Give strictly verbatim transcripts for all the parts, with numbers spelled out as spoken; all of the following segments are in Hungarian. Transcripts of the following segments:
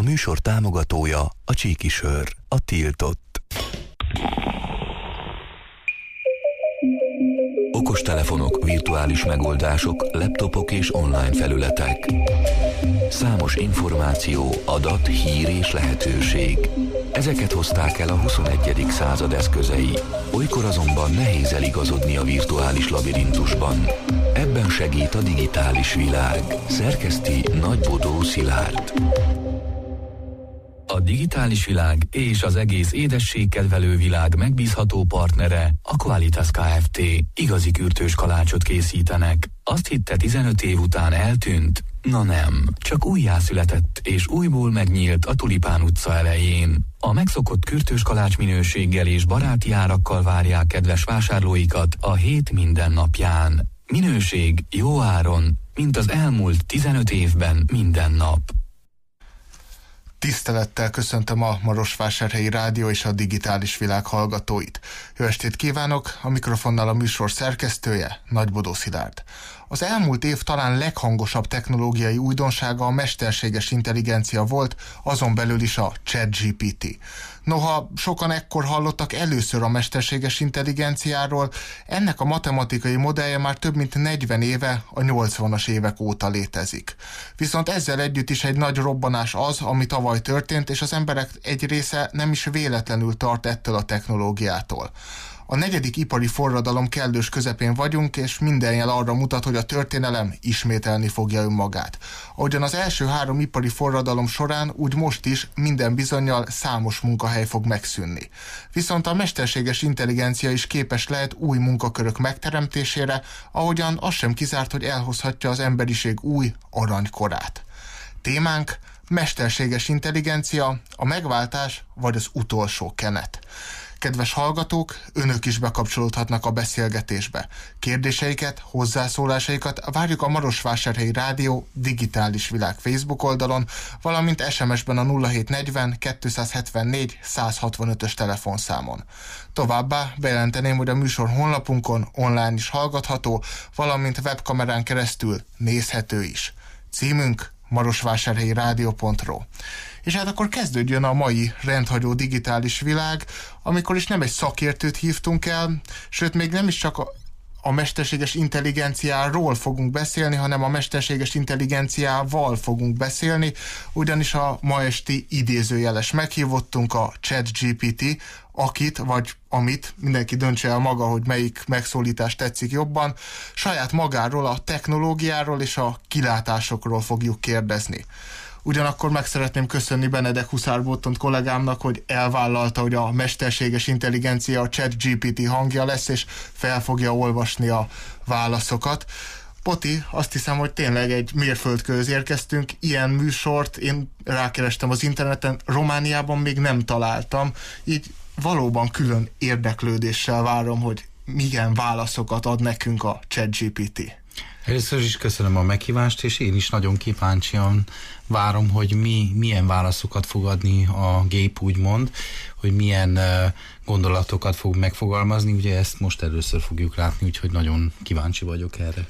műsor támogatója a Csíkisör, a tiltott. Okostelefonok, virtuális megoldások, laptopok és online felületek. Számos információ, adat, hír és lehetőség. Ezeket hozták el a huszonegyedik század eszközei. Olykor azonban nehéz eligazodni a virtuális labirintusban. Ebben segít a digitális világ. Szerkeszti Nagybodó Szilárd. A digitális világ és az egész édességkedvelő világ megbízható partnere a Qualitas Kft. Igazi kürtős kalácsot készítenek. Azt hitte tizenöt év után eltűnt? Na nem, csak újjászületett és újból megnyílt a Tulipán utca elején. A megszokott kürtős kalács minőséggel és baráti árakkal várják kedves vásárlóikat a hét minden napján. Minőség jó áron, mint az elmúlt tizenöt évben minden nap. Tisztelettel köszöntöm a Marosvásárhelyi Rádió és a digitális világ hallgatóit. Jó estét kívánok, a mikrofonnal a műsor szerkesztője, Nagybodó Szilárd. Az elmúlt év talán leghangosabb technológiai újdonsága a mesterséges intelligencia volt, azon belül is a ChatGPT. Noha sokan ekkor hallottak először a mesterséges intelligenciáról, ennek a matematikai modellje már több mint negyven éve, a nyolcvanas évek óta létezik. Viszont ezzel együtt is egy nagy robbanás az, ami tavaly történt, és az emberek egy része nem is véletlenül tart ettől a technológiától. A negyedik ipari forradalom kellős közepén vagyunk, és minden jel arra mutat, hogy a történelem ismételni fogja önmagát. Ahogyan az első három ipari forradalom során, úgy most is minden bizonnyal számos munkahely fog megszűnni. Viszont a mesterséges intelligencia is képes lehet új munkakörök megteremtésére, ahogyan az sem kizárt, hogy elhozhatja az emberiség új aranykorát. Témánk: mesterséges intelligencia, a megváltás vagy az utolsó kenet. Kedves hallgatók, önök is bekapcsolódhatnak a beszélgetésbe. Kérdéseiket, hozzászólásaikat várjuk a Marosvásárhelyi Rádió digitális világ Facebook oldalon, valamint es em es-ben a nulla hét negyven kétszázhetvennégy százhatvanötös telefonszámon. Továbbá bejelenteném, hogy a műsor honlapunkon online is hallgatható, valamint webkamerán keresztül nézhető is. Címünk marosvásárhelyi rádió pont ru. És hát akkor kezdődjön a mai rendhagyó digitális világ, amikor is nem egy szakértőt hívtunk el, sőt még nem is csak a, a mesterséges intelligenciáról fogunk beszélni, hanem a mesterséges intelligenciával fogunk beszélni, ugyanis a ma esti idézőjeles meghívottunk a ChatGPT, akit, vagy amit, mindenki döntse el maga, hogy melyik megszólítás tetszik jobban, saját magáról, a technológiáról és a kilátásokról fogjuk kérdezni. Ugyanakkor meg szeretném köszönni Benedek Huszár Botont kollégámnak, hogy elvállalta, hogy a mesterséges intelligencia a ChatGPT hangja lesz, és fel fogja olvasni a válaszokat. Poti, azt hiszem, hogy tényleg egy mérföldkőhöz érkeztünk. Ilyen műsort én rákerestem az interneten, Romániában még nem találtam, így valóban külön érdeklődéssel várom, hogy milyen válaszokat ad nekünk a ChatGPT. Először is köszönöm a meghívást, és én is nagyon kíváncsian várom, hogy mi, milyen válaszokat fog adni a gép, úgymond, hogy milyen uh, gondolatokat fog megfogalmazni. Ugye ezt most először fogjuk látni, úgyhogy nagyon kíváncsi vagyok erre.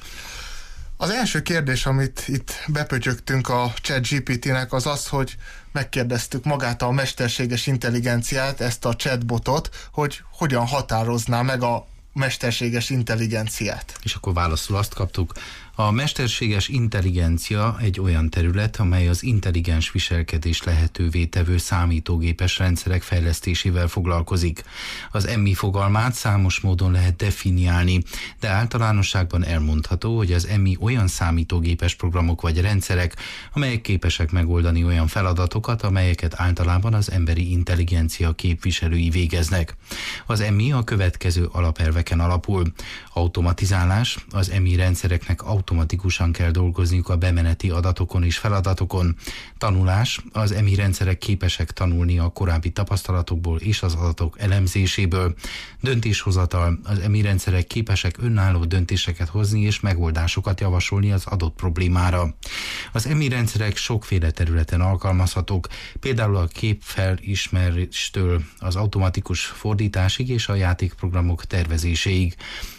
Az első kérdés, amit itt bepötyögtünk a ChatGPT-nek, az az, hogy megkérdeztük magát a mesterséges intelligenciát, ezt a chatbotot, hogy hogyan határozná meg a mesterséges intelligenciát. És akkor válaszul azt kaptuk: a mesterséges intelligencia egy olyan terület, amely az intelligens viselkedés lehetővé tevő számítógépes rendszerek fejlesztésével foglalkozik. Az em i fogalmát számos módon lehet definiálni, de általánosságban elmondható, hogy az em i olyan számítógépes programok vagy rendszerek, amelyek képesek megoldani olyan feladatokat, amelyeket általában az emberi intelligencia képviselői végeznek. Az em i a következő alapelveken alapul: automatizálás, az em i rendszereknek automatikusan kell dolgozniuk a bemeneti adatokon és feladatokon. Tanulás, az em i rendszerek képesek tanulni a korábbi tapasztalatokból és az adatok elemzéséből. Döntéshozatal, az em i rendszerek képesek önálló döntéseket hozni és megoldásokat javasolni az adott problémára. Az em i rendszerek sokféle területen alkalmazhatók, például a képfelismeréstől az automatikus fordításig és a játékprogramok tervezéséig.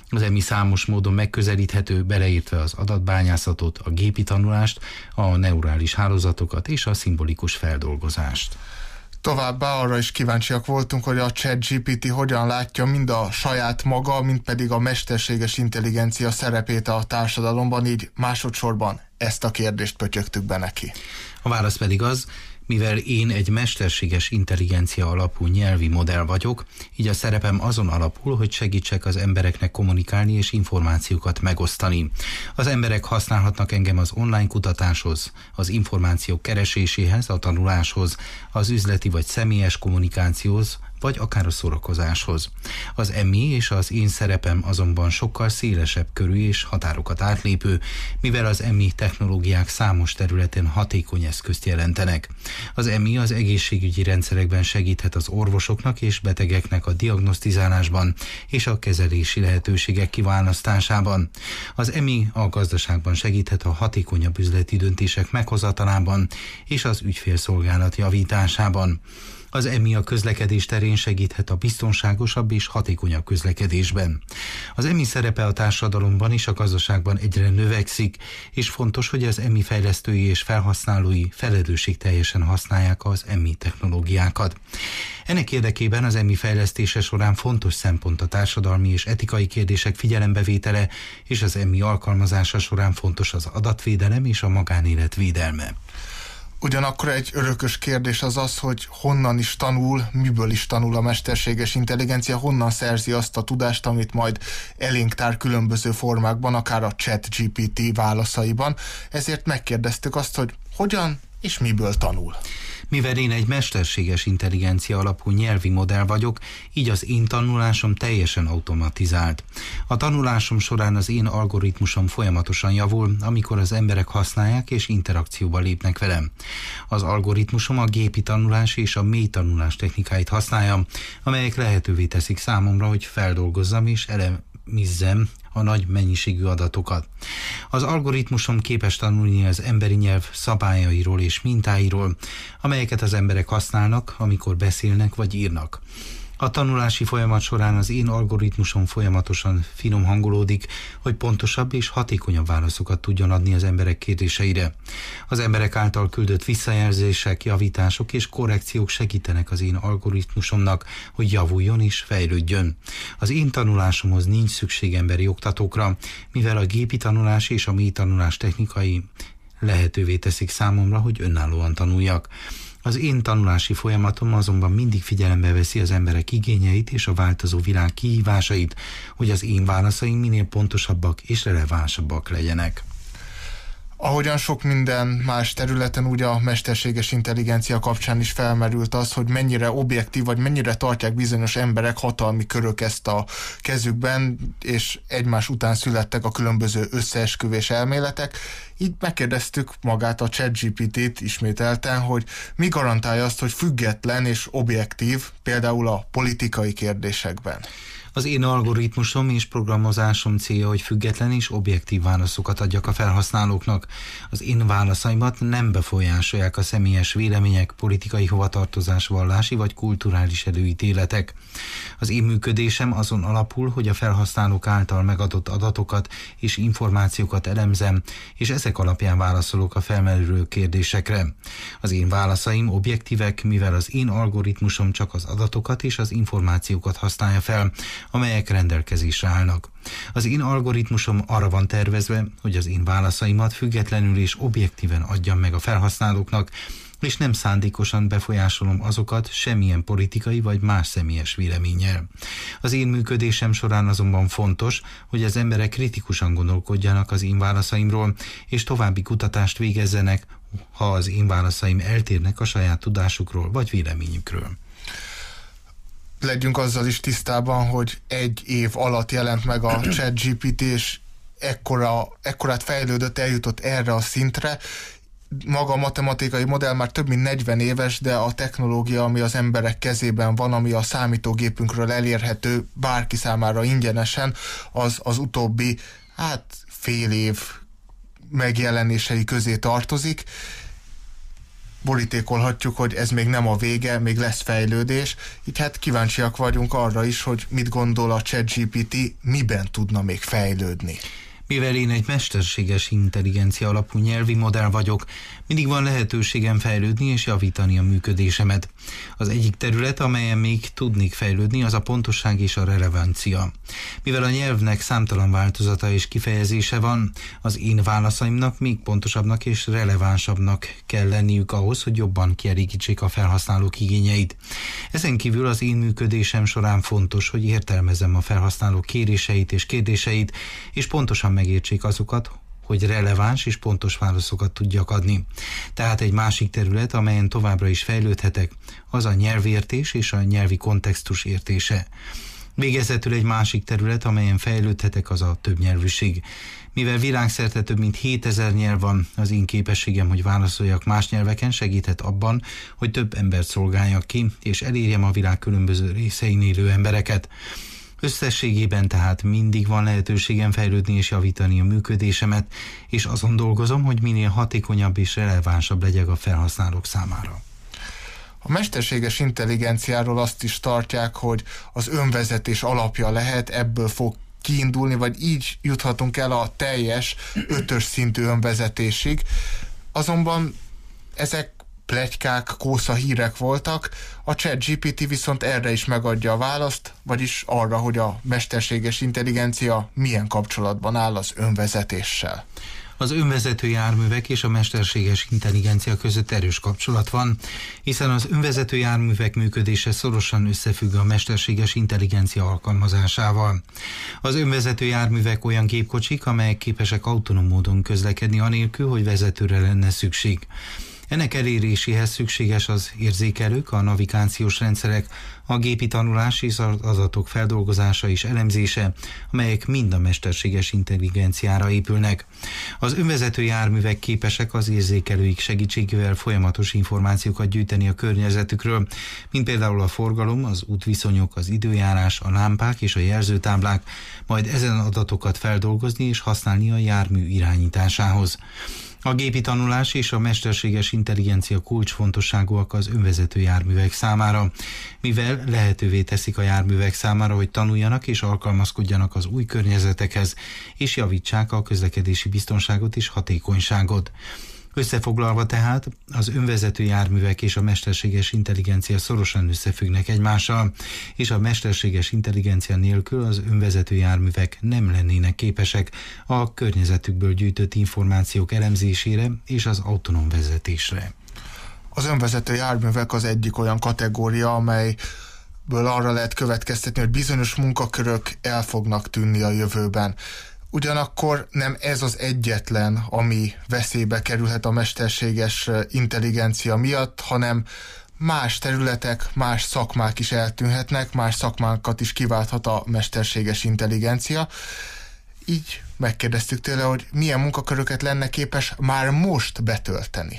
Az e em i számos módon megközelíthető, beleértve az adatbányászatot, a gépi tanulást, a neurális hálózatokat és a szimbolikus feldolgozást. Továbbá arra is kíváncsiak voltunk, hogy a ChatGPT hogyan látja mind a saját maga, mind pedig a mesterséges intelligencia szerepét a társadalomban, így másodszorban ezt a kérdést pötyögtük be neki. A válasz pedig az, mivel én egy mesterséges intelligencia alapú nyelvi modell vagyok, így a szerepem azon alapul, hogy segítsek az embereknek kommunikálni és információkat megosztani. Az emberek használhatnak engem az online kutatáshoz, az információk kereséséhez, a tanuláshoz, az üzleti vagy személyes kommunikációhoz, vagy akár a szórakozáshoz. Az em i és az én szerepem azonban sokkal szélesebb körű és határokat átlépő, mivel az em i technológiák számos területen hatékony eszközt jelentenek. Az em i az egészségügyi rendszerekben segíthet az orvosoknak és betegeknek a diagnosztizálásban és a kezelési lehetőségek kiválasztásában. Az em i a gazdaságban segíthet a hatékonyabb üzleti döntések meghozatalában és az ügyfélszolgálat javításában. Az em i a közlekedés terén segíthet a biztonságosabb és hatékonyabb közlekedésben. Az em i szerepe a társadalomban és a gazdaságban egyre növekszik, és fontos, hogy az em i fejlesztői és felhasználói felelősségteljesen használják az em i technológiákat. Ennek érdekében az em i fejlesztése során fontos szempont a társadalmi és etikai kérdések figyelembevétele, és az em i alkalmazása során fontos az adatvédelem és a magánélet védelme. Ugyanakkor egy örökös kérdés az az, hogy honnan is tanul, miből is tanul a mesterséges intelligencia, honnan szerzi azt a tudást, amit majd elénk tár különböző formákban, akár a ChatGPT válaszaiban. Ezért megkérdeztük azt, hogy hogyan és miből tanul. Mivel én egy mesterséges intelligencia alapú nyelvi modell vagyok, így az én tanulásom teljesen automatizált. A tanulásom során az én algoritmusom folyamatosan javul, amikor az emberek használják és interakcióba lépnek velem. Az algoritmusom a gépi tanulás és a mély tanulás technikáit használja, amelyek lehetővé teszik számomra, hogy feldolgozzam és elemizzem a nagy mennyiségű adatokat. Az algoritmusom képes tanulni az emberi nyelv szabályairól és mintáiról, amelyeket az emberek használnak, amikor beszélnek vagy írnak. A tanulási folyamat során az én algoritmusom folyamatosan finom hangolódik, hogy pontosabb és hatékonyabb válaszokat tudjon adni az emberek kérdéseire. Az emberek által küldött visszajelzések, javítások és korrekciók segítenek az én algoritmusomnak, hogy javuljon és fejlődjön. Az én tanulásomhoz nincs szükség emberi oktatókra, mivel a gépi tanulás és a mély tanulás technikai lehetővé teszik számomra, hogy önállóan tanuljak. Az én tanulási folyamatom azonban mindig figyelembe veszi az emberek igényeit és a változó világ kihívásait, hogy az én válaszaim minél pontosabbak és relevánsabbak legyenek. Ahogyan sok minden más területen, ugye a mesterséges intelligencia kapcsán is felmerült az, hogy mennyire objektív, vagy mennyire tartják bizonyos emberek, hatalmi körök ezt a kezükben, és egymás után születtek a különböző összeesküvés elméletek. Így megkérdeztük magát a ChatGPT-t ismételten, hogy mi garantálja azt, hogy független és objektív, például a politikai kérdésekben. Az én algoritmusom és programozásom célja, hogy független és objektív válaszokat adjak a felhasználóknak. Az én válaszaimat nem befolyásolják a személyes vélemények, politikai hovatartozás, vallási vagy kulturális előítéletek. Az én működésem azon alapul, hogy a felhasználók által megadott adatokat és információkat elemzem, és ezek alapján válaszolok a felmerülő kérdésekre. Az én válaszaim objektívek, mivel az én algoritmusom csak az adatokat és az információkat használja fel, amelyek rendelkezésre állnak. Az én algoritmusom arra van tervezve, hogy az én válaszaimat függetlenül és objektíven adjam meg a felhasználóknak, és nem szándékosan befolyásolom azokat semmilyen politikai vagy más személyes véleménnyel. Az én működésem során azonban fontos, hogy az emberek kritikusan gondolkodjanak az én válaszaimról, és további kutatást végezzenek, ha az én válaszaim eltérnek a saját tudásukról vagy véleményükről. Legyünk azzal is tisztában, hogy egy év alatt jelent meg a ChatGPT, és ekkora, ekkorát fejlődött, eljutott erre a szintre. Maga a matematikai modell már több mint negyven éves, de a technológia, ami az emberek kezében van, ami a számítógépünkről elérhető bárki számára ingyenesen, az az utóbbi, hát fél év megjelenései közé tartozik. borítékolhatjuk, hogy ez még nem a vége, még lesz fejlődés. Így hát kíváncsiak vagyunk arra is, hogy mit gondol a ChatGPT, miben tudna még fejlődni. Mivel én egy mesterséges intelligencia alapú nyelvi modell vagyok, mindig van lehetőségem fejlődni és javítani a működésemet. Az egyik terület, amelyen még tudnék fejlődni, az a pontosság és a relevancia. Mivel a nyelvnek számtalan változata és kifejezése van, az én válaszaimnak még pontosabbnak és relevánsabbnak kell lenniük ahhoz, hogy jobban kielégítsék a felhasználók igényeit. Ezen kívül az én működésem során fontos, hogy értelmezem a felhasználók kéréseit és kérdéseit, és pontosan megértsék azokat, hogy releváns és pontos válaszokat tudjak adni. Tehát egy másik terület, amelyen továbbra is fejlődhetek, az a nyelvértés és a nyelvi kontextus értése. Végezetül egy másik terület, amelyen fejlődhetek, az a többnyelvűség. Mivel világszerte több mint hétezer nyelv van, az én képességem, hogy válaszoljak más nyelveken, segíthet abban, hogy több embert szolgáljak ki, és elérjem a világ különböző részein élő embereket. Összességében tehát mindig van lehetőségem fejlődni és javítani a működésemet, és azon dolgozom, hogy minél hatékonyabb és relevánsabb legyek a felhasználók számára. A mesterséges intelligenciáról azt is tartják, hogy az önvezetés alapja lehet, ebből fog kiindulni, vagy így juthatunk el a teljes ötös szintű önvezetésig. Azonban ezek pletykák, kósza hírek voltak, a ChatGPT viszont erre is megadja a választ, vagyis arra, hogy a mesterséges intelligencia milyen kapcsolatban áll az önvezetéssel. Az önvezető járművek és a mesterséges intelligencia között erős kapcsolat van, hiszen az önvezető járművek működése szorosan összefügg a mesterséges intelligencia alkalmazásával. Az önvezető járművek olyan gépkocsik, amelyek képesek autonóm módon közlekedni anélkül, hogy vezetőre lenne szükség. Ennek eléréséhez szükséges az érzékelők, a navigációs rendszerek, a gépi tanulás és az adatok feldolgozása és elemzése, amelyek mind a mesterséges intelligenciára épülnek. Az önvezető járművek képesek az érzékelőik segítségével folyamatos információkat gyűjteni a környezetükről, mint például a forgalom, az útviszonyok, az időjárás, a lámpák és a jelzőtáblák, majd ezen adatokat feldolgozni és használni a jármű irányításához. A gépi tanulás és a mesterséges intelligencia kulcsfontosságúak az önvezető járművek számára, mivel lehetővé teszik a járművek számára, hogy tanuljanak és alkalmazkodjanak az új környezetekhez, és javítsák a közlekedési biztonságot és hatékonyságot. Összefoglalva tehát, az önvezető járművek és a mesterséges intelligencia szorosan összefüggnek egymással, és a mesterséges intelligencia nélkül az önvezető járművek nem lennének képesek a környezetükből gyűjtött információk elemzésére és az autonóm vezetésre. Az önvezető járművek az egyik olyan kategória, amelyből arra lehet következtetni, hogy bizonyos munkakörök el fognak tűnni a jövőben. Ugyanakkor nem ez az egyetlen, ami veszélybe kerülhet a mesterséges intelligencia miatt, hanem más területek, más szakmák is eltűnhetnek, más szakmákat is kiválthat a mesterséges intelligencia. Így megkérdeztük tőle, hogy milyen munkaköröket lenne képes már most betölteni.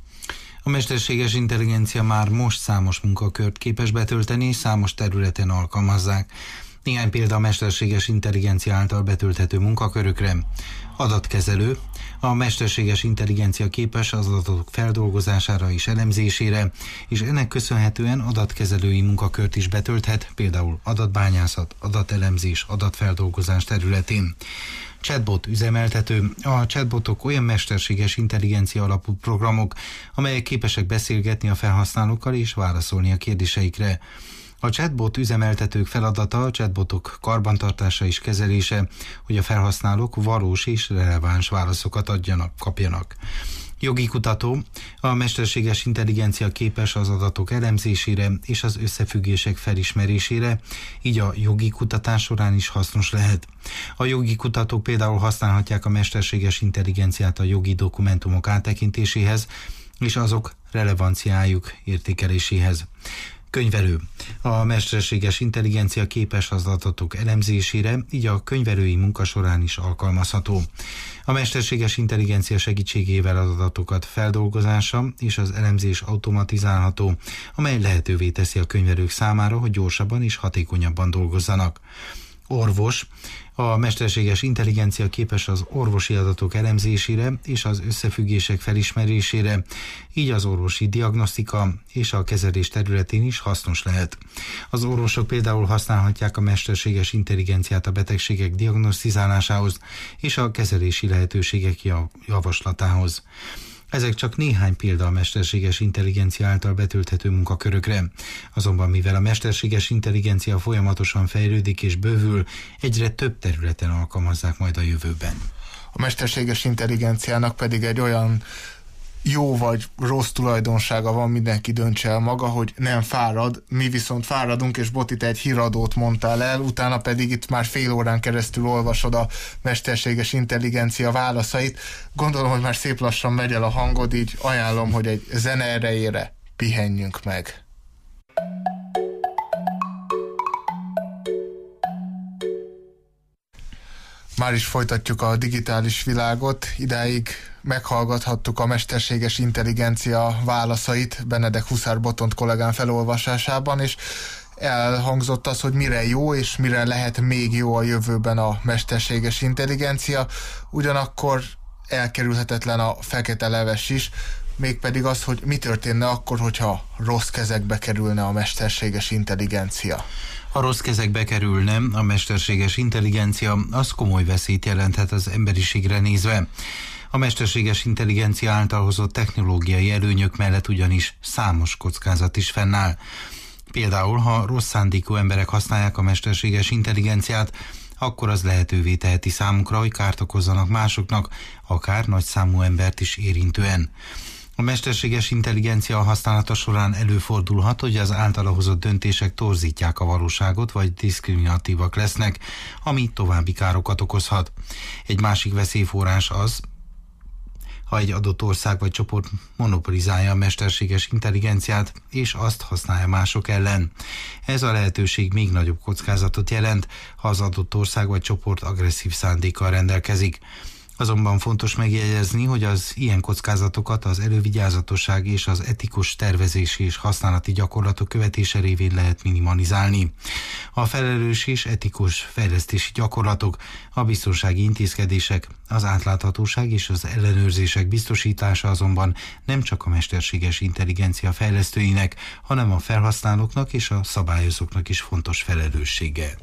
A mesterséges intelligencia már most számos munkakört képes betölteni, és számos területen alkalmazzák. Néhány példa a mesterséges intelligencia által betölthető munkakörökre. Adatkezelő. A mesterséges intelligencia képes az adatok feldolgozására és elemzésére, és ennek köszönhetően adatkezelői munkakört is betölthet, például adatbányászat, adatelemzés, adatfeldolgozás területén. Chatbot üzemeltető. A chatbotok olyan mesterséges intelligencia alapú programok, amelyek képesek beszélgetni a felhasználókkal és válaszolni a kérdéseikre. A chatbot üzemeltetők feladata a chatbotok karbantartása és kezelése, hogy a felhasználók valós és releváns válaszokat adjanak, kapjanak. Jogi kutató. A mesterséges intelligencia képes az adatok elemzésére és az összefüggések felismerésére, így a jogi kutatás során is hasznos lehet. A jogi kutatók például használhatják a mesterséges intelligenciát a jogi dokumentumok áttekintéséhez és azok relevanciájuk értékeléséhez. Könyvelő. A mesterséges intelligencia képes az adatok elemzésére, így a könyvelői munka során is alkalmazható. A mesterséges intelligencia segítségével az adatokat feldolgozása és az elemzés automatizálható, amely lehetővé teszi a könyvelők számára, hogy gyorsabban és hatékonyabban dolgozzanak. orvos. A mesterséges intelligencia képes az orvosi adatok elemzésére és az összefüggések felismerésére, így az orvosi diagnosztika és a kezelés területén is hasznos lehet. Az orvosok például használhatják a mesterséges intelligenciát a betegségek diagnosztizálásához és a kezelési lehetőségek javaslatához. Ezek csak néhány példa a mesterséges intelligencia által betölthető munkakörökre. Azonban mivel a mesterséges intelligencia folyamatosan fejlődik és bővül, egyre több területen alkalmazzák majd a jövőben. A mesterséges intelligenciának pedig egy olyan jó vagy rossz tulajdonsága van, mindenki döntse el maga, hogy nem fárad, mi viszont fáradunk, és Boti, te egy híradót mondtál el, utána pedig itt már fél órán keresztül olvasod a mesterséges intelligencia válaszait. Gondolom, hogy már szép lassan megy el a hangod, így ajánlom, hogy egy zene erejére pihenjünk meg. Már is folytatjuk a digitális világot, idáig meghallgathattuk a mesterséges intelligencia válaszait Benedek Huszár Botont kollégám felolvasásában, és elhangzott az, hogy mire jó és mire lehet még jó a jövőben a mesterséges intelligencia, ugyanakkor elkerülhetetlen a fekete leves is, mégpedig az, hogy mi történne akkor, hogyha rossz kezekbe kerülne a mesterséges intelligencia. Ha rossz kezekbe kerülne a mesterséges intelligencia, az komoly veszélyt jelenthet az emberiségre nézve. A mesterséges intelligencia által hozott technológiai előnyök mellett ugyanis számos kockázat is fennáll. Például, ha rossz szándékú emberek használják a mesterséges intelligenciát, akkor az lehetővé teheti számukra, hogy kárt okozzanak másoknak, akár nagyszámú embert is érintően. A mesterséges intelligencia használata során előfordulhat, hogy az általa hozott döntések torzítják a valóságot, vagy diszkriminatívak lesznek, ami további károkat okozhat. Egy másik veszélyforrás az, ha egy adott ország vagy csoport monopolizálja a mesterséges intelligenciát, és azt használja mások ellen. Ez a lehetőség még nagyobb kockázatot jelent, ha az adott ország vagy csoport agresszív szándékkal rendelkezik. Azonban fontos megjegyezni, hogy az ilyen kockázatokat az elővigyázatosság és az etikus tervezési és használati gyakorlatok követése révén lehet minimalizálni. A felelős és etikus fejlesztési gyakorlatok, a biztonsági intézkedések, az átláthatóság és az ellenőrzések biztosítása azonban nem csak a mesterséges intelligencia fejlesztőinek, hanem a felhasználóknak és a szabályozóknak is fontos felelőssége.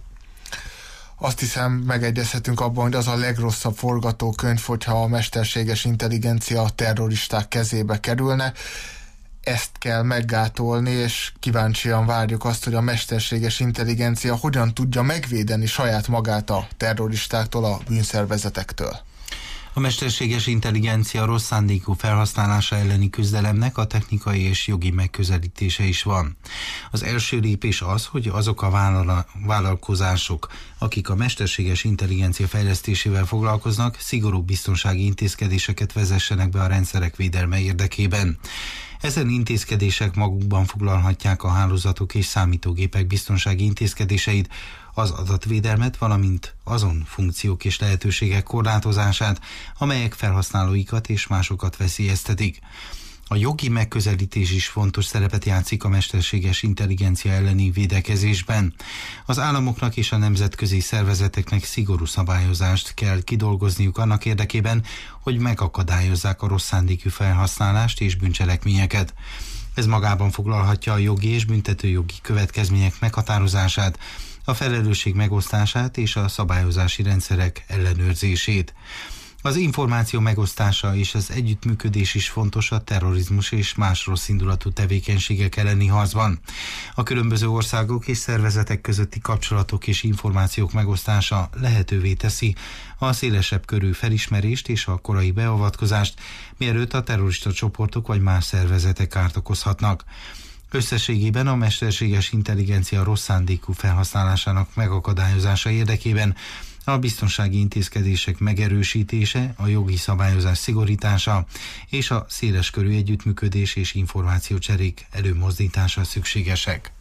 Azt hiszem, megegyezhetünk abban, hogy az a legrosszabb forgatókönyv, hogyha a mesterséges intelligencia a terroristák kezébe kerülne. Ezt kell meggátolni, és kíváncsian várjuk azt, hogy a mesterséges intelligencia hogyan tudja megvédeni saját magát a terroristáktól, a bűnszervezetektől. A mesterséges intelligencia rossz szándékú felhasználása elleni küzdelemnek a technikai és jogi megközelítése is van. Az első lépés az, hogy azok a vállal- vállalkozások, akik a mesterséges intelligencia fejlesztésével foglalkoznak, szigorú biztonsági intézkedéseket vezessenek be a rendszerek védelme érdekében. Ezen intézkedések magukban foglalhatják a hálózatok és számítógépek biztonsági intézkedéseit, az adatvédelmet, valamint azon funkciók és lehetőségek korlátozását, amelyek felhasználóikat és másokat veszélyeztetik. A jogi megközelítés is fontos szerepet játszik a mesterséges intelligencia elleni védekezésben. Az államoknak és a nemzetközi szervezeteknek szigorú szabályozást kell kidolgozniuk annak érdekében, hogy megakadályozzák a rossz szándékú felhasználást és bűncselekményeket. Ez magában foglalhatja a jogi és büntetőjogi következmények meghatározását, a felelősség megosztását és a szabályozási rendszerek ellenőrzését. Az információ megosztása és az együttműködés is fontos a terrorizmus és más rosszindulatú tevékenységek elleni harcban. A különböző országok és szervezetek közötti kapcsolatok és információk megosztása lehetővé teszi a szélesebb körű felismerést és a korai beavatkozást, mielőtt a terrorista csoportok vagy más szervezetek kárt okozhatnak. Összességében a mesterséges intelligencia rossz szándékú felhasználásának megakadályozása érdekében a biztonsági intézkedések megerősítése, a jogi szabályozás szigorítása és a széleskörű együttműködés és információcserék előmozdítása szükségesek.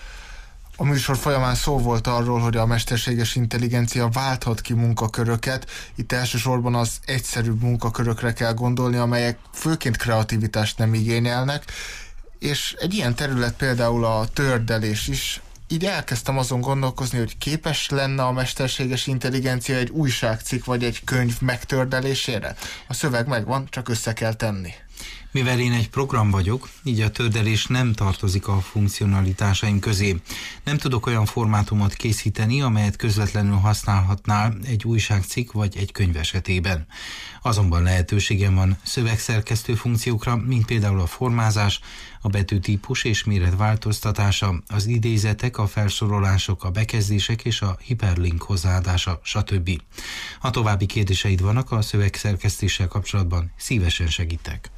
A műsor folyamán szó volt arról, hogy a mesterséges intelligencia válthat ki munkaköröket. Itt elsősorban az egyszerűbb munkakörökre kell gondolni, amelyek főként kreativitást nem igényelnek, és egy ilyen terület például a tördelés is, így elkezdtem azon gondolkozni, hogy képes lenne a mesterséges intelligencia egy újságcikk vagy egy könyv megtördelésére. A szöveg megvan, csak össze kell tenni. Mivel én egy program vagyok, így a tördelés nem tartozik a funkcionalitásaim közé. Nem tudok olyan formátumot készíteni, amelyet közvetlenül használhatnál egy újságcikk vagy egy könyv esetében. Azonban lehetőségem van szövegszerkesztő funkciókra, mint például a formázás, a betűtípus és méret változtatása, az idézetek, a felsorolások, a bekezdések és a hiperlink hozzáadása, stb. Ha további kérdéseid vannak a szövegszerkesztéssel kapcsolatban, szívesen segítek.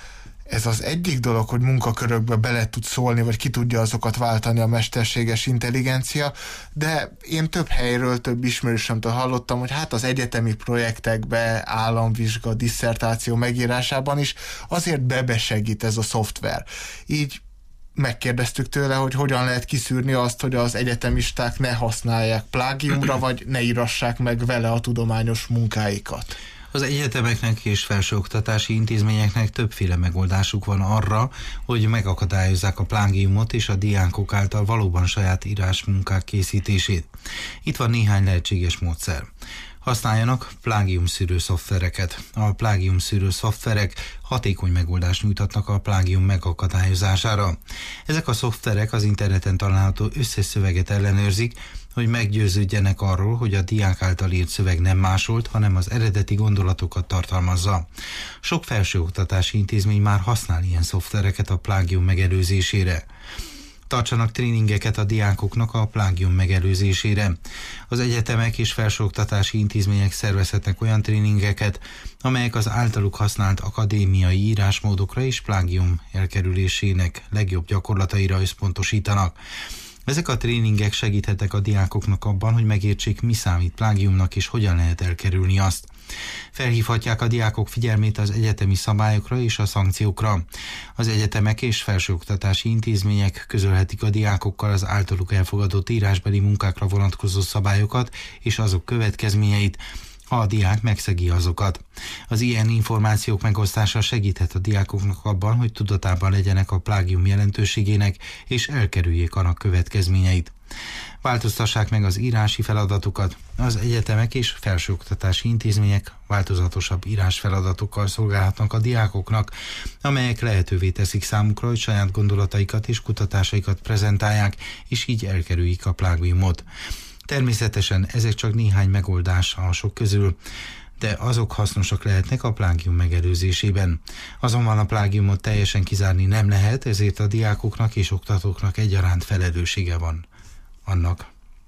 Ez az egyik dolog, hogy munkakörökbe bele tud szólni, vagy ki tudja azokat váltani a mesterséges intelligencia, de én több helyről, több ismerősömtől hallottam, hogy hát az egyetemi projektekbe, államvizsga, disszertáció megírásában is azért bebesegít ez a szoftver. Így megkérdeztük tőle, hogy hogyan lehet kiszűrni azt, hogy az egyetemisták ne használják plágiumra, vagy ne írassák meg vele a tudományos munkáikat. Az egyetemeknek és felsőoktatási intézményeknek többféle megoldásuk van arra, hogy megakadályozzák a plágiumot és a diákok által valóban saját írásmunkák készítését. Itt van néhány lehetséges módszer. Használjanak plágiumszűrő szoftvereket. A plágiumszűrő szoftverek hatékony megoldást nyújtatnak a plágium megakadályozására. Ezek a szoftverek az interneten található összes szöveget ellenőrzik, hogy meggyőződjenek arról, hogy a diák által írt szöveg nem másolt, hanem az eredeti gondolatokat tartalmazza. Sok felsőoktatási intézmény már használ ilyen szoftvereket a plágium megelőzésére. Tartsanak tréningeket a diákoknak a plágium megelőzésére. Az egyetemek és felsőoktatási intézmények szervezhetnek olyan tréningeket, amelyek az általuk használt akadémiai írásmódokra és plágium elkerülésének legjobb gyakorlataira összpontosítanak. Ezek a tréningek segíthetek a diákoknak abban, hogy megértsék, mi számít plágiumnak és hogyan lehet elkerülni azt. Felhívhatják a diákok figyelmét az egyetemi szabályokra és a szankciókra. Az egyetemek és felsőoktatási intézmények közölhetik a diákokkal az általuk elfogadott írásbeli munkákra vonatkozó szabályokat és azok következményeit, ha a diák megszegi azokat. Az ilyen információk megosztása segíthet a diákoknak abban, hogy tudatában legyenek a plágium jelentőségének és elkerüljék annak következményeit. Változtassák meg az írási feladatokat. Az egyetemek és felsőoktatási intézmények változatosabb írásfeladatokkal szolgálhatnak a diákoknak, amelyek lehetővé teszik számukra, hogy saját gondolataikat és kutatásaikat prezentálják, és így elkerüljék a plágiumot. Természetesen ezek csak néhány megoldás a sok közül, de azok hasznosak lehetnek a plágium megelőzésében. Azonban a plágiumot teljesen kizárni nem lehet, ezért a diákoknak és oktatóknak egyaránt felelőssége van annak.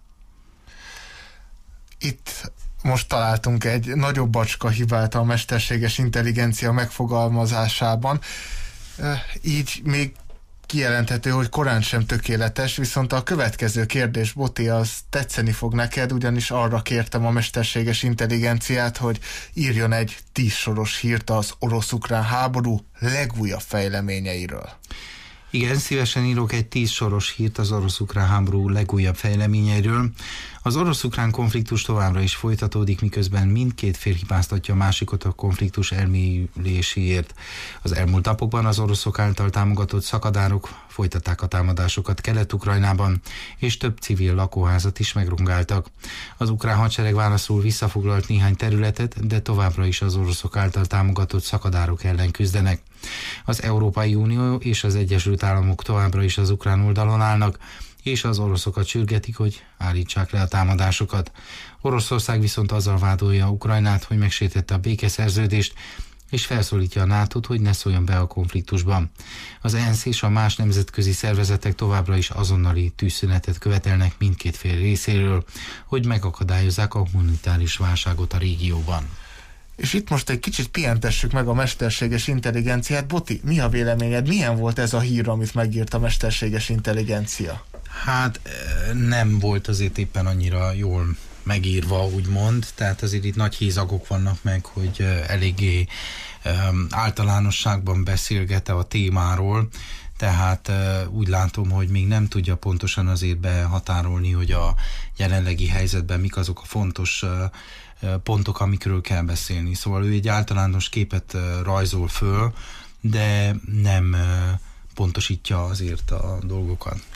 Itt most találtunk egy nagyobb bacska hibát a mesterséges intelligencia megfogalmazásában. Így még kijelenthető, hogy korán sem tökéletes, viszont a következő kérdés, Boti, az tetszeni fog neked, ugyanis arra kértem a mesterséges intelligenciát, hogy írjon egy tízsoros hírt az orosz-ukrán háború legújabb fejleményeiről. Igen, szívesen írok egy tíz soros hírt az orosz-ukrán háború legújabb fejleményeiről. Az orosz-ukrán konfliktus továbbra is folytatódik, miközben mindkét fél hibáztatja a másikot a konfliktus elmélyüléséért. Az elmúlt napokban az oroszok által támogatott szakadárok folytatták a támadásokat Kelet-Ukrajnában, és több civil lakóházat is megrongáltak. Az ukrán hadsereg válaszul visszafoglalt néhány területet, de továbbra is az oroszok által támogatott szakadárok ellen küzdenek. Az Európai Unió és az Egyesült Államok továbbra is az ukrán oldalon állnak, és az oroszokat sürgetik, hogy állítsák le a támadásokat. Oroszország viszont azzal vádolja Ukrajnát, hogy megsértette a békeszerződést, és felszólítja a nátót, hogy ne szóljon be a konfliktusban. Az ENSZ és a más nemzetközi szervezetek továbbra is azonnali tűzszünetet követelnek mindkét fél részéről, hogy megakadályozzák a humanitárius válságot a régióban. És itt most egy kicsit pihentessük meg a mesterséges intelligenciát. Boti, mi a véleményed? Milyen volt ez a hír, amit megírt a mesterséges intelligencia? Hát nem volt azért éppen annyira jól megírva, úgymond, tehát azért itt nagy hézagok vannak meg, hogy eléggé általánosságban beszélget a témáról, tehát úgy látom, hogy még nem tudja pontosan azért behatárolni, hogy a jelenlegi helyzetben mik azok a fontos pontok, amikről kell beszélni. Szóval ő egy általános képet rajzol föl, de nem pontosítja azért a dolgokat.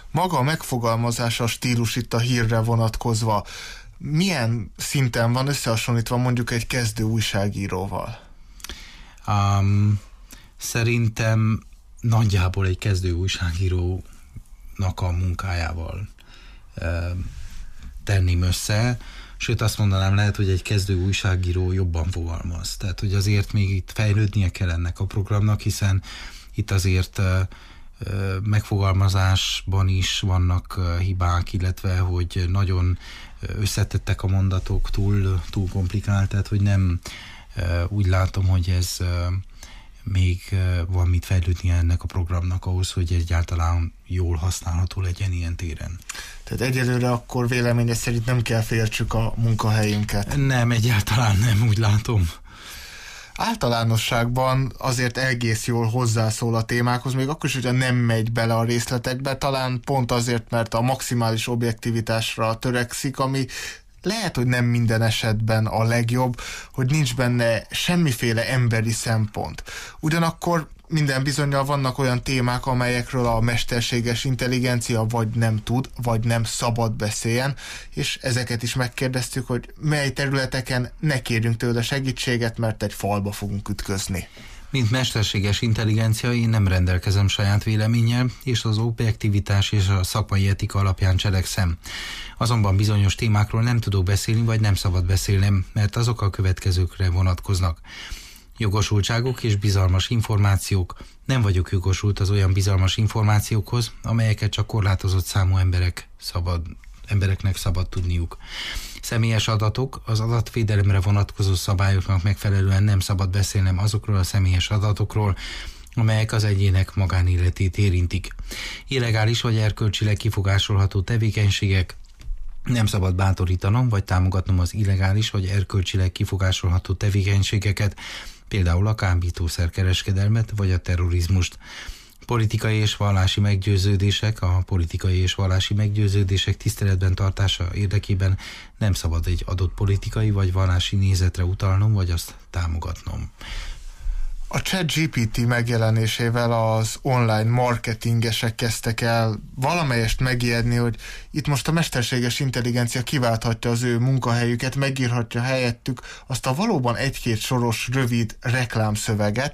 maga a megfogalmazása, a stílus itt a hírre vonatkozva milyen szinten van összehasonlítva mondjuk egy kezdő újságíróval? Um, szerintem nagyjából egy kezdő újságírónak a munkájával um, tenném össze, sőt azt mondanám, lehet, hogy egy kezdő újságíró jobban fogalmaz. Tehát, hogy azért még itt fejlődnie kell ennek a programnak, hiszen itt azért uh, uh, megfogalmazásban is vannak uh, hibák, illetve hogy nagyon összetettek a mondatok, túl, túl komplikált, tehát hogy nem uh, úgy látom, hogy ez uh, még uh, van mit fejlődnie ennek a programnak ahhoz, hogy egyáltalán jól használható legyen ilyen téren. Tehát egyelőre akkor véleménye szerint nem kell féltsük a munkahelyünket. Nem, egyáltalán nem, úgy látom. Általánosságban azért egész jól hozzászól a témákhoz, még akkor is, hogyha nem megy bele a részletekbe, talán pont azért, mert a maximális objektivitásra törekszik, ami lehet, hogy nem minden esetben a legjobb, hogy nincs benne semmiféle emberi szempont. Ugyanakkor minden bizonnyal vannak olyan témák, amelyekről a mesterséges intelligencia vagy nem tud, vagy nem szabad beszéljen, és ezeket is megkérdeztük, hogy mely területeken ne kérjünk tőle segítséget, mert egy falba fogunk ütközni. Mint mesterséges intelligencia, én nem rendelkezem saját véleménnyel, és az objektivitás és a szakmai etika alapján cselekszem. Azonban bizonyos témákról nem tudok beszélni, vagy nem szabad beszélnem, mert azok a következőkre vonatkoznak. Jogosultságok és bizalmas információk. Nem vagyok jogosult az olyan bizalmas információkhoz, amelyeket csak korlátozott számú emberek szabad, embereknek szabad tudniuk. Személyes adatok, az adatvédelemre vonatkozó szabályoknak megfelelően nem szabad beszélnem azokról a személyes adatokról, amelyek az egyének magánéletét érintik. Illegális vagy erkölcsileg kifogásolható tevékenységek. Nem szabad bátorítanom vagy támogatnom az illegális vagy erkölcsileg kifogásolható tevékenységeket, például a kábítószerkereskedelmet vagy a terrorizmust. Politikai és vallási meggyőződések, a politikai és vallási meggyőződések tiszteletben tartása érdekében nem szabad egy adott politikai vagy vallási nézetre utalnom, vagy azt támogatnom. A ChatGPT megjelenésével az online marketingesek kezdtek el valamelyest megijedni, hogy itt most a mesterséges intelligencia kiválthatja az ő munkahelyüket, megírhatja helyettük azt a valóban egy-két soros rövid reklámszöveget.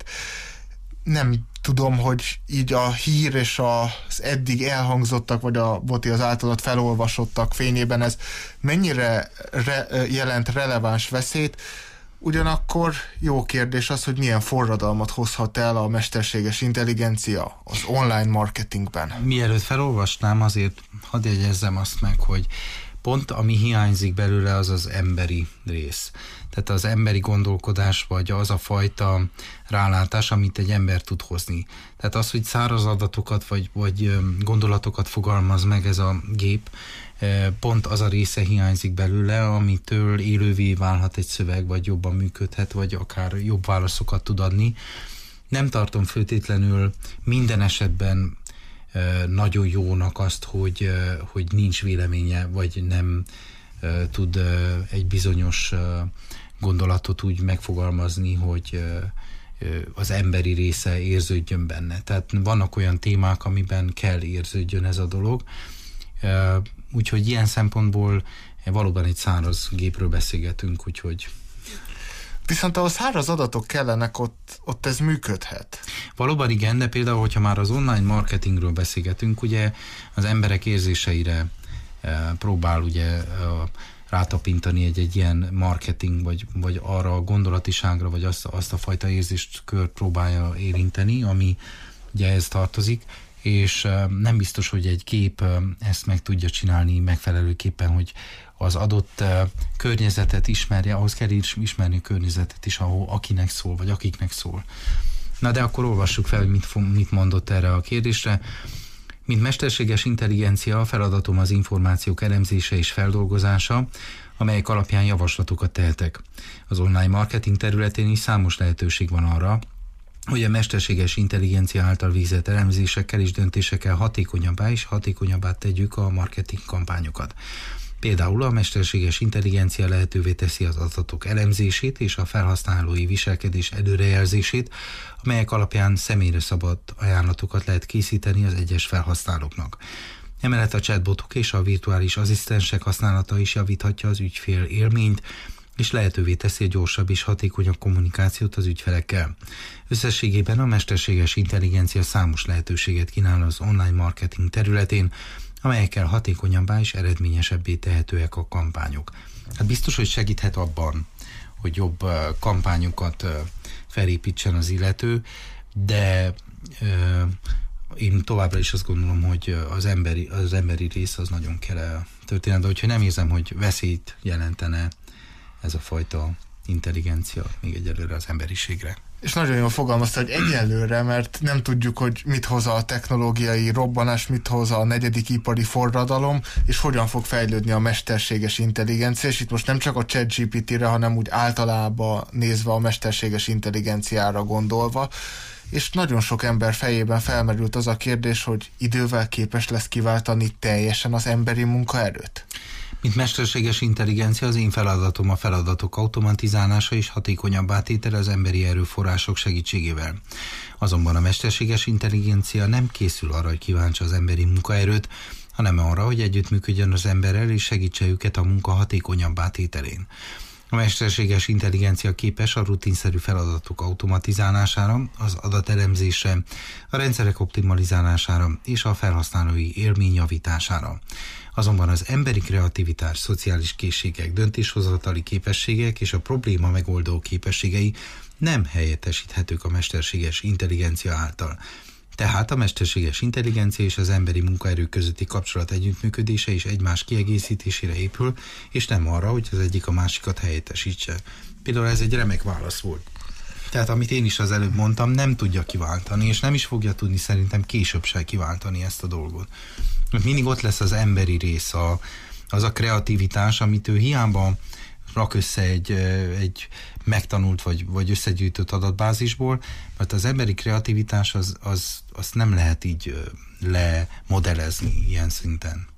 Nem tudom, hogy így a hír és az eddig elhangzottak, vagy a Boti az általad felolvasottak fényében ez mennyire re- jelent releváns veszélyt. Ugyanakkor jó kérdés az, hogy milyen forradalmat hozhat el a mesterséges intelligencia az online marketingben. Mielőtt felolvasnám, azért hadd jegyezzem azt meg, hogy pont ami hiányzik belőle, az az emberi rész. Tehát az emberi gondolkodás, vagy az a fajta rálátás, amit egy ember tud hozni. Tehát az, hogy száraz adatokat, vagy, vagy gondolatokat fogalmaz meg ez a gép, pont az a része hiányzik belőle, amitől élővé válhat egy szöveg, vagy jobban működhet, vagy akár jobb válaszokat tud adni. Nem tartom feltétlenül minden esetben nagyon jónak azt, hogy, hogy nincs véleménye, vagy nem tud egy bizonyos gondolatot úgy megfogalmazni, hogy az emberi része érződjön benne. Tehát vannak olyan témák, amiben kell érződjön ez a dolog. Úgyhogy ilyen szempontból valóban egy száraz gépről beszélgetünk, úgyhogy... Viszont ahhoz száraz adatok kellenek, ott, ott ez működhet. Valóban igen, de például, hogyha már az online marketingről beszélgetünk, ugye az emberek érzéseire e, próbál ugye e, rátapintani egy, egy ilyen marketing, vagy, vagy arra a gondolatiságra, vagy azt, azt a fajta érzést kört próbálja érinteni, ami ugye ez tartozik, és e, nem biztos, hogy egy kép e, ezt meg tudja csinálni megfelelőképpen, hogy az adott uh, környezetet ismerje, ahhoz kell ismerni a környezetet is, ahol akinek szól, vagy akiknek szól. Na de akkor olvassuk fel, hogy mit, mit mondott erre a kérdésre. Mint mesterséges intelligencia, a feladatom az információk elemzése és feldolgozása, amelyek alapján javaslatokat tehetek. Az online marketing területén is számos lehetőség van arra, hogy a mesterséges intelligencia által végzett elemzésekkel és döntésekkel hatékonyabbá és hatékonyabbá tegyük a marketing kampányokat. Például a mesterséges intelligencia lehetővé teszi az adatok elemzését és a felhasználói viselkedés előrejelzését, amelyek alapján személyre szabott ajánlatokat lehet készíteni az egyes felhasználóknak. Emellett a chatbotok és a virtuális asszisztensek használata is javíthatja az ügyfél élményt, és lehetővé teszi a gyorsabb és hatékonyabb kommunikációt az ügyfelekkel. Összességében a mesterséges intelligencia számos lehetőséget kínál az online marketing területén, amelyekkel hatékonyabbá és eredményesebbé tehetőek a kampányok. Hát biztos, hogy segíthet abban, hogy jobb kampányokat felépítsen az illető, de ö, én továbbra is azt gondolom, hogy az emberi, az emberi rész az nagyon kell a történetben, hogyha nem érzem, hogy veszélyt jelentene ez a fajta intelligencia még egyelőre az emberiségre. És nagyon jól fogalmazta, hogy egyelőre, mert nem tudjuk, hogy mit hoz a technológiai robbanás, mit hoz a negyedik ipari forradalom, és hogyan fog fejlődni a mesterséges intelligencia, és itt most nem csak a ChatGPT-re, hanem úgy általában nézve a mesterséges intelligenciára gondolva, és nagyon sok ember fejében felmerült az a kérdés, hogy idővel képes lesz kiváltani teljesen az emberi munkaerőt? Mint mesterséges intelligencia, az én feladatom a feladatok automatizálása és hatékonyabb átétele az emberi erőforrások segítségével. Azonban a mesterséges intelligencia nem készül arra, hogy kiváltsa az emberi munkaerőt, hanem arra, hogy együttműködjön az emberrel és segítse őket a munka hatékonyabb átételén. A mesterséges intelligencia képes a rutinszerű feladatok automatizálására, az adatelemzésre, a rendszerek optimalizálására és a felhasználói élmény javítására. Azonban az emberi kreativitás, szociális készségek, döntéshozatali képességek és a probléma megoldó képességei nem helyettesíthetők a mesterséges intelligencia által. Tehát a mesterséges intelligencia és az emberi munkaerő közötti kapcsolat együttműködése és egymás kiegészítésére épül, és nem arra, hogy az egyik a másikat helyettesítse. Például ez egy remek válasz volt. Tehát amit én is az előbb mondtam, nem tudja kiváltani, és nem is fogja tudni szerintem később se kiváltani ezt a dolgot. Mindig ott lesz az emberi rész, a, az a kreativitás, amit ő hiába rak össze egy, egy megtanult vagy, vagy összegyűjtött adatbázisból, mert az emberi kreativitás az, az, az nem lehet így lemodellezni ilyen szinten.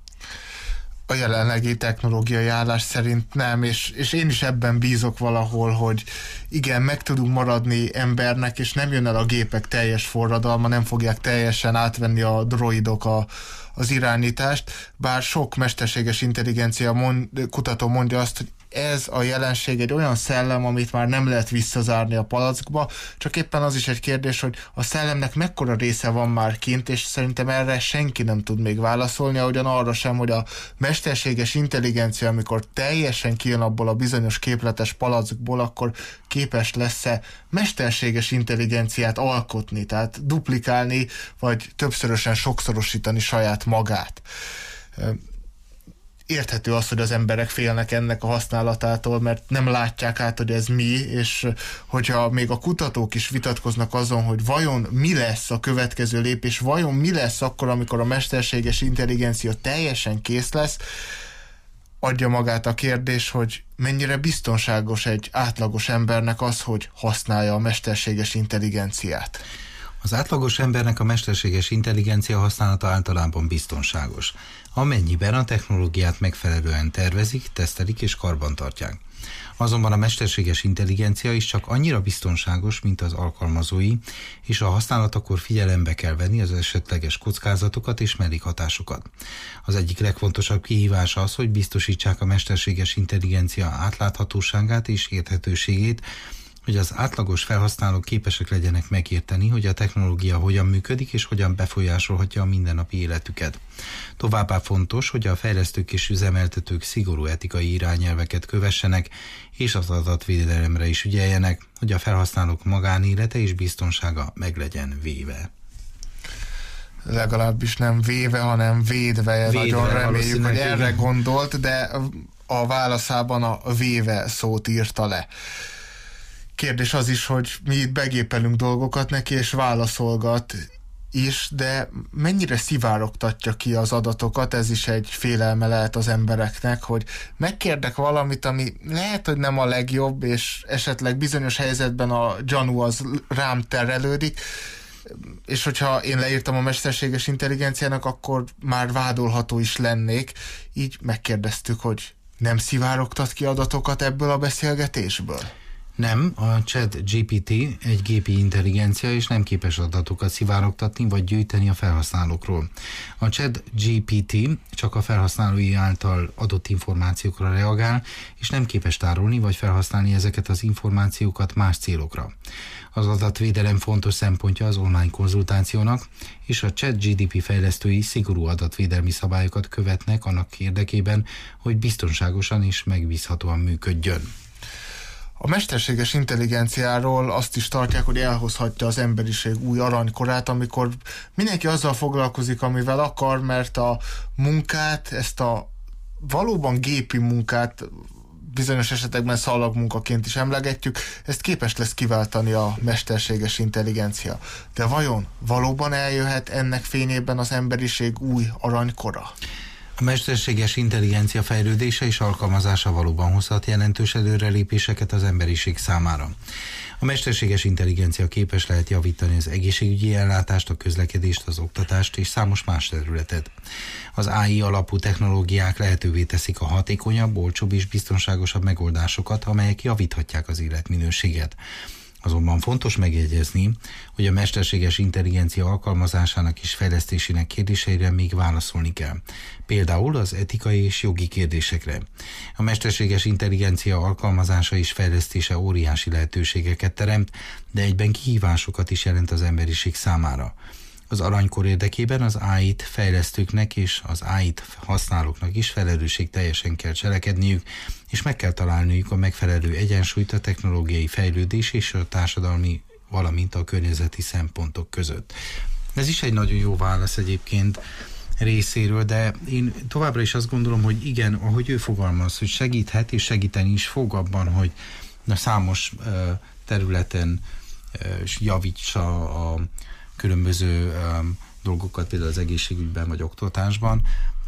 A jelenlegi technológiai állás szerint nem, és, és én is ebben bízok valahol, hogy igen, meg tudunk maradni embernek, és nem jön el a gépek teljes forradalma, nem fogják teljesen átvenni a droidok a, az irányítást, bár sok mesterséges intelligencia mond, kutató mondja azt, hogy ez a jelenség egy olyan szellem, amit már nem lehet visszazárni a palackba, csak éppen az is egy kérdés, hogy a szellemnek mekkora része van már kint, és szerintem erre senki nem tud még válaszolni, ahogyan arra sem, hogy a mesterséges intelligencia, amikor teljesen kijön abból a bizonyos képletes palackból, akkor képes lesz-e mesterséges intelligenciát alkotni, tehát duplikálni, vagy többszörösen sokszorosítani saját magát. Érthető az, hogy az emberek félnek ennek a használatától, mert nem látják át, hogy ez mi, és hogyha még a kutatók is vitatkoznak azon, hogy vajon mi lesz a következő lépés, vajon mi lesz akkor, amikor a mesterséges intelligencia teljesen kész lesz, adja magát a kérdés, hogy mennyire biztonságos egy átlagos embernek az, hogy használja a mesterséges intelligenciát. Az átlagos embernek a mesterséges intelligencia használata általában biztonságos, amennyiben a technológiát megfelelően tervezik, tesztelik és karbantartják. Azonban a mesterséges intelligencia is csak annyira biztonságos, mint az alkalmazói, és a használatakor figyelembe kell venni az esetleges kockázatokat és mellékhatásokat. Az egyik legfontosabb kihívás az, hogy biztosítsák a mesterséges intelligencia átláthatóságát és érthetőségét, hogy az átlagos felhasználók képesek legyenek megérteni, hogy a technológia hogyan működik és hogyan befolyásolhatja a mindennapi életüket. Továbbá fontos, hogy a fejlesztők és üzemeltetők szigorú etikai irányelveket kövessenek, és az adatvédelemre is ügyeljenek, hogy a felhasználók magánélete és biztonsága meg legyen véve. Legalábbis nem véve, hanem védve. védve Nagyon reméljük, hogy erre igen. gondolt, de a válaszában a véve szót írta le. Kérdés az is, hogy mi itt begépelünk dolgokat neki, és válaszolgat is, de mennyire szivárogtatja ki az adatokat, ez is egy félelme lehet az embereknek, hogy megkérdek valamit, ami lehet, hogy nem a legjobb, és esetleg bizonyos helyzetben a gyanú az rám terelődik, és hogyha én leírtam a mesterséges intelligenciának, akkor már vádolható is lennék. Így megkérdeztük, hogy nem szivárogtat ki adatokat ebből a beszélgetésből? Nem, a ChatGPT egy gépi intelligencia, és nem képes adatokat szivárogtatni vagy gyűjteni a felhasználókról. A ChatGPT csak a felhasználói által adott információkra reagál, és nem képes tárolni vagy felhasználni ezeket az információkat más célokra. Az adatvédelem fontos szempontja az online konzultációnak, és a ChatGPT fejlesztői szigorú adatvédelmi szabályokat követnek annak érdekében, hogy biztonságosan és megbízhatóan működjön. A mesterséges intelligenciáról azt is tartják, hogy elhozhatja az emberiség új aranykorát, amikor mindenki azzal foglalkozik, amivel akar, mert a munkát, ezt a valóban gépi munkát, bizonyos esetekben szalagmunkaként is emlegetjük, ezt képes lesz kiváltani a mesterséges intelligencia. De vajon valóban eljöhet ennek fényében az emberiség új aranykora? A mesterséges intelligencia fejlődése és alkalmazása valóban hozhat jelentős előrelépéseket az emberiség számára. A mesterséges intelligencia képes lehet javítani az egészségügyi ellátást, a közlekedést, az oktatást és számos más területet. Az á i alapú technológiák lehetővé teszik a hatékonyabb, olcsóbb és biztonságosabb megoldásokat, amelyek javíthatják az életminőséget. Azonban fontos megjegyezni, hogy a mesterséges intelligencia alkalmazásának és fejlesztésének kérdéseire még válaszolni kell. Például az etikai és jogi kérdésekre. A mesterséges intelligencia alkalmazása és fejlesztése óriási lehetőségeket teremt, de egyben kihívásokat is jelent az emberiség számára. Az aranykor érdekében az á i-t fejlesztőknek és az á i-t használóknak is felelősségteljesen kell cselekedniük, és meg kell találniuk a megfelelő egyensúlyt a technológiai fejlődés és a társadalmi, valamint a környezeti szempontok között. Ez is egy nagyon jó válasz egyébként részéről, de én továbbra is azt gondolom, hogy igen, ahogy ő fogalmaz, hogy segíthet és segíteni is fog abban, hogy a számos uh, területen uh, javítsa a különböző um, dolgokat, például az egészségügyben vagy oktatásban,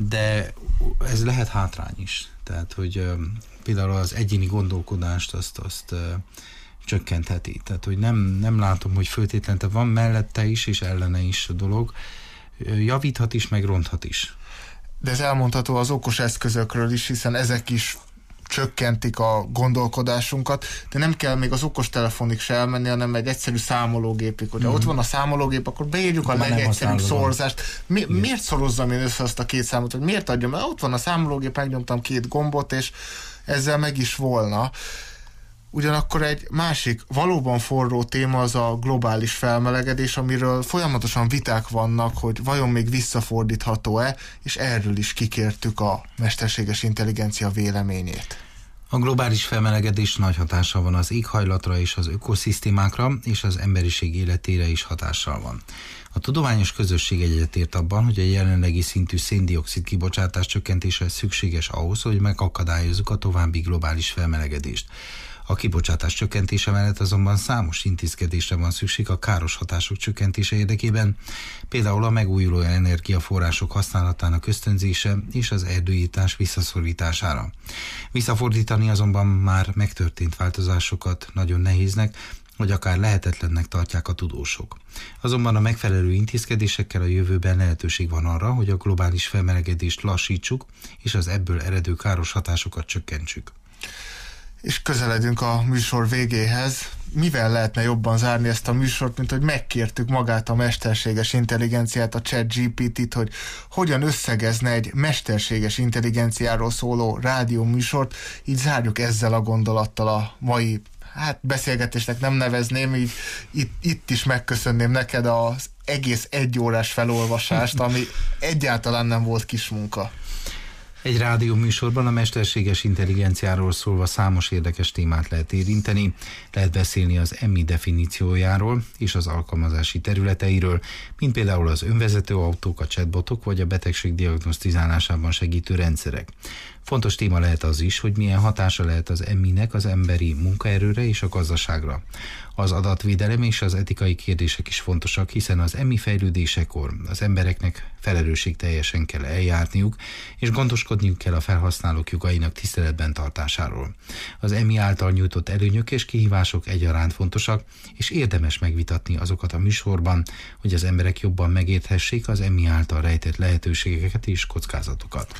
de ez lehet hátrány is. Tehát, hogy um, például az egyéni gondolkodást azt, azt uh, csökkentheti. Tehát, hogy nem, nem látom, hogy föltétlenül van mellette is és ellene is a dolog. Javíthat is, meg ronthat is. De ez elmondható az okos eszközökről is, hiszen ezek is csökkentik a gondolkodásunkat, de nem kell még az okostelefonig se elmenni, hanem egy egyszerű számológépig. Hogyha mm. ott van a számológép, akkor beírjuk a legegyszerűbb szorzást. Mi, miért szorozzam én össze azt a két számot, hogy miért adjam? Mert ott van a számológép, megnyomtam két gombot, és ezzel meg is volna. Ugyanakkor egy másik, valóban forró téma az a globális felmelegedés, amiről folyamatosan viták vannak, hogy vajon még visszafordítható-e, és erről is kikértük a mesterséges intelligencia véleményét. A globális felmelegedés nagy hatással van az éghajlatra és az ökoszisztémákra, és az emberiség életére is hatással van. A tudományos közösség egyetért abban, hogy a jelenlegi szintű szén-dioxid kibocsátás csökkentése szükséges ahhoz, hogy megakadályozzuk a további globális felmelegedést. A kibocsátás csökkentése mellett azonban számos intézkedésre van szükség a káros hatások csökkentése érdekében, például a megújuló energiaforrások használatának ösztönzése és az erdőírtás visszaszorítására. Visszafordítani azonban már megtörtént változásokat nagyon nehéznek, vagy akár lehetetlennek tartják a tudósok. Azonban a megfelelő intézkedésekkel a jövőben lehetőség van arra, hogy a globális felmelegedést lassítsuk, és az ebből eredő káros hatásokat csökkentsük. És közeledünk a műsor végéhez. Mivel lehetne jobban zárni ezt a műsort, mint hogy megkértük magát a mesterséges intelligenciát, a ChatGPT-t, hogy hogyan összegezne egy mesterséges intelligenciáról szóló rádióműsort, így zárjuk ezzel a gondolattal a mai hát beszélgetésnek nem nevezném, így itt, itt is megköszönném neked az egész egyórás felolvasást, ami egyáltalán nem volt kis munka. Egy rádióműsorban a mesterséges intelligenciáról szólva számos érdekes témát lehet érinteni, lehet beszélni az em i definíciójáról és az alkalmazási területeiről, mint például az önvezető autók, a chatbotok vagy a betegség diagnosztizálásában segítő rendszerek. Fontos téma lehet az is, hogy milyen hatása lehet az em i-nek az emberi munkaerőre és a gazdaságra. Az adatvédelem és az etikai kérdések is fontosak, hiszen az em i fejlődésekor az embereknek felelősségteljesen kell eljárniuk, és gondoskodniuk kell a felhasználók jogainak tiszteletben tartásáról. Az em i által nyújtott előnyök és kihívások egyaránt fontosak, és érdemes megvitatni azokat a műsorban, hogy az emberek jobban megérthessék az em i által rejtett lehetőségeket és kockázatokat.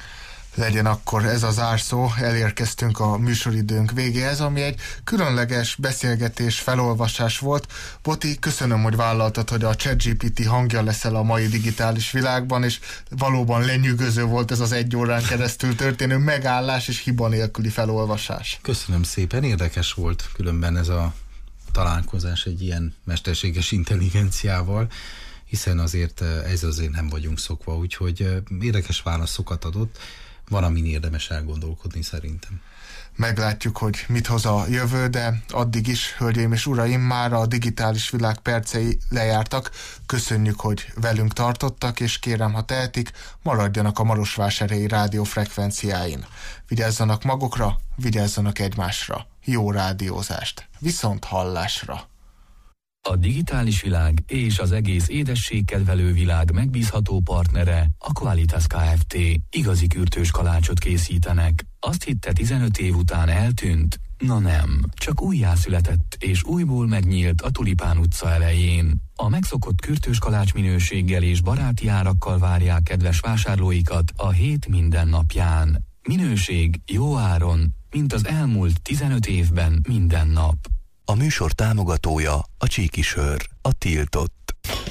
Legyen akkor ez a zárszó, elérkeztünk a műsoridőnk végéhez, ami egy különleges beszélgetés, felolvasás volt. Boti, köszönöm, hogy vállaltad, hogy a ChatGPT hangja leszel a mai digitális világban, és valóban lenyűgöző volt ez az egy órán keresztül történő megállás és hiba nélküli felolvasás. Köszönöm szépen, érdekes volt különben ez a találkozás egy ilyen mesterséges intelligenciával, hiszen azért ez azért nem vagyunk szokva, úgyhogy érdekes válaszokat adott. Van, amin érdemes elgondolkodni szerintem. Meglátjuk, hogy mit hoz a jövő, de addig is, hölgyeim és uraim, már a digitális világ percei lejártak. Köszönjük, hogy velünk tartottak, és kérem, ha tehetik, maradjanak a marosvásárhelyi rádió frekvenciáin. Vigyázzanak magukra, vigyázzanak egymásra. Jó rádiózást. Viszont hallásra. A digitális világ és az egész édességkedvelő világ megbízható partnere a Qualitas Kft. Igazi kürtős kalácsot készítenek. Azt hitte tizenöt év után eltűnt? Na nem, csak újjászületett és újból megnyílt a Tulipán utca elején. A megszokott kürtős kalács minőséggel és baráti árakkal várják kedves vásárlóikat a hét minden napján. Minőség jó áron, mint az elmúlt tizenöt évben minden nap. A műsor támogatója a Csíki Sör, a tiltott.